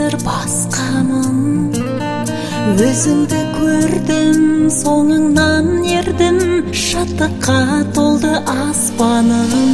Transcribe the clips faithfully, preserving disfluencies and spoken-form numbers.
бір басқамын. Өзіңді көрдім, соңыңнан ердім, шаттыққа толды аспаным.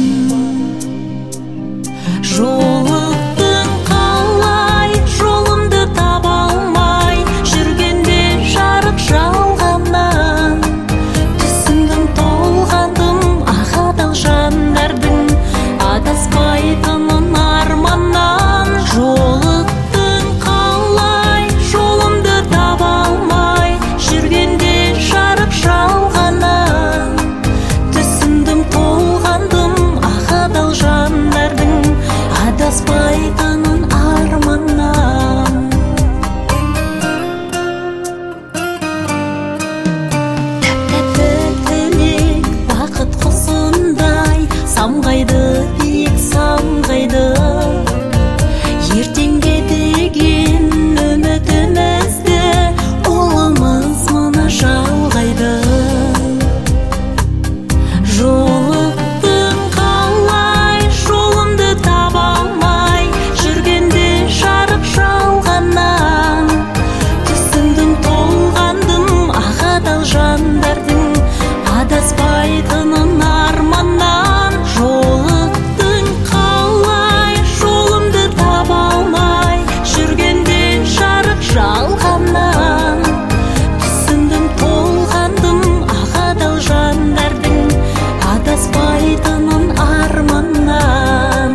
Жолықтың қалай, жолымды таба алмай, жүргенде жарық жалғаннан. Түсіндім, толғандым, ақ адал жандардың адаспайтынын арманнан. Жолықтың қалай, жолымды таба алмай, жүргенде жарық жалғаннан. Түсіндім, толғандым, ақ адал жандардың адаспайтынын арманнан. Тәп-тәтті тілек бақыт құсындай, самғайды биік самғайды. Ертеңге деген үмітімізді ұлымыз мына жалғайды. Жолықтың қалай, жолымды таба алмай, жүргенде жарық жалғаннан. Түсіндім, толғандым, ақ адал жандардың адаспайтынын арманнан. Жолықтың қалай, жолымды таба алмай, жүргенде жарық жалғаннан. Түсіндім, толғандым, ақ адал жандардың адаспайтынын арманнан.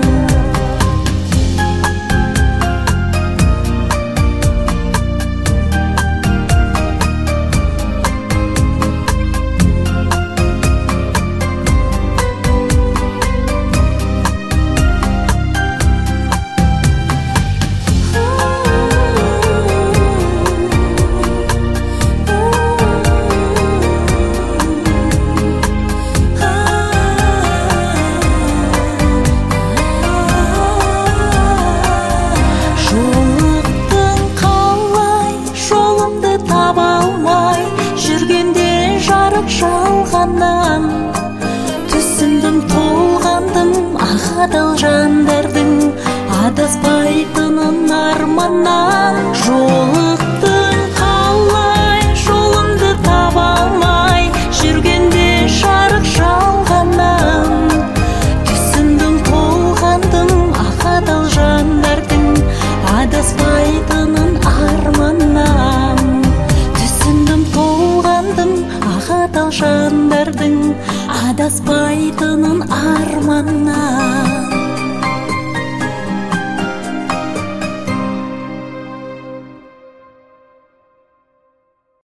Жолықтың қалай, жолымды таба алмай, жүргенде жарық жалғаннан. Түсіндім, толғандым, ақ адал жандардың адаспайтынын арманнан. Жолықтың қалай, жолымды таба алмай, жүргенде жарық жалғаннан. Түсіндім, толғандым, ақ адал жандардың адаспайтынын арманнан. Түсіндім, толғандым, ақ адал жандардың адаспайтынын арманнан.